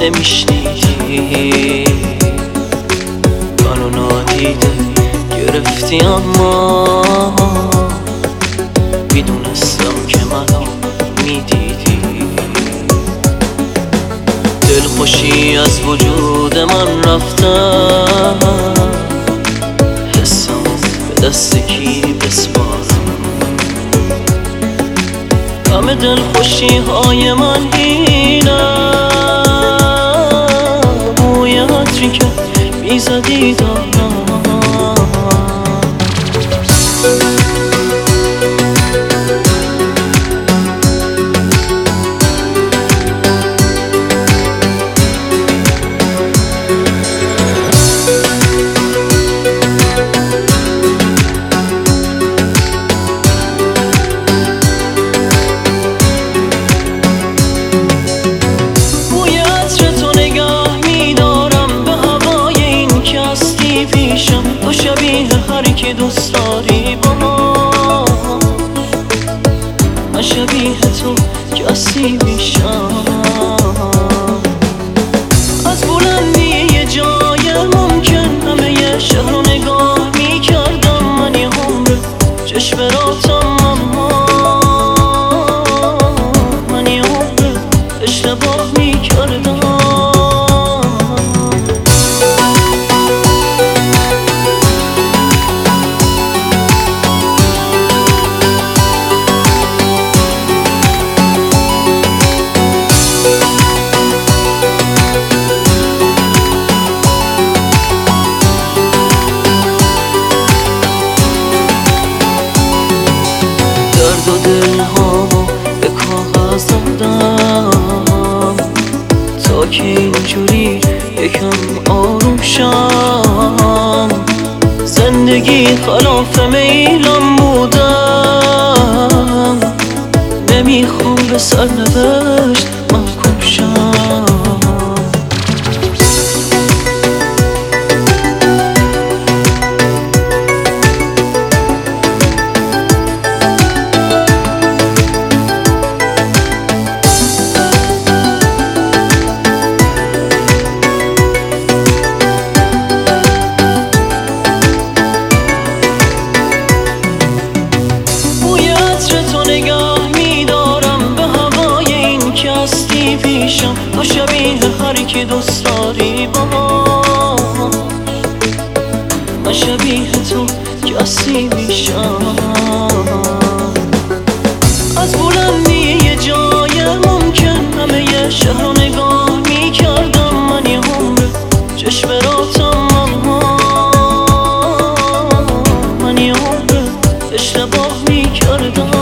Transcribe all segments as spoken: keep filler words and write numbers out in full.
نمیشنیدی، منو نادیده گرفتی اما میدونستم که منو میدیدی. دلخوشی از وجود من رفتم، حسم به دست کی بسپارم؟ همه دلخوشی های من اینه، بوی عطری که میزدی دارم. تو شبیه هر کی دوست داری با ما، من شبیه تو کسی میشم. از بلندی یه جای ممکن همه یه شهر رو نگاه میکردم، من یه عمر چشم راتم، اما من یه عمر اشتباه میکردم. درد و دلهامو به کاغذ دادم تا که اینجوری یکم آروم شم. زندگی خلاف میلم بودم، نمیخوام به سرنوشت محکوم شم. پیشم تو شبیه هر کی دوست داری با ما، من شبیه تو کسی میشم. از بلندی یه جای ممکن همه یه شهر رو نگاه میکردم، من یه عمر چشم راتم، اما من یه عمر اشتباه میکردم.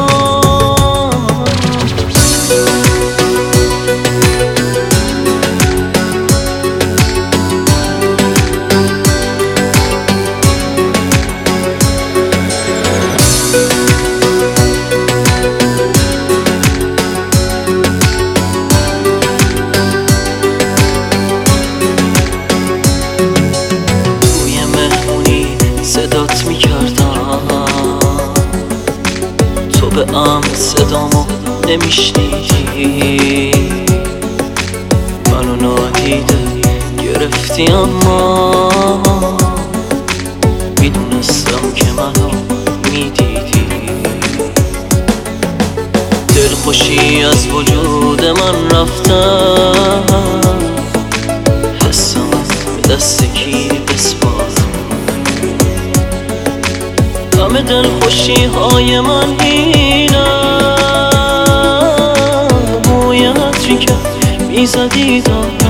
صدات میکردم تو به امن صدامو نمیشنیدی، منو نادیده گرفتی اما میدونستم که منو میدیدی. دلخوشی از وجود من رفتم، حسم به دست کی بسپارم؟ همه دلخوشی های من اینه، بوی عطری که میزدی دارم.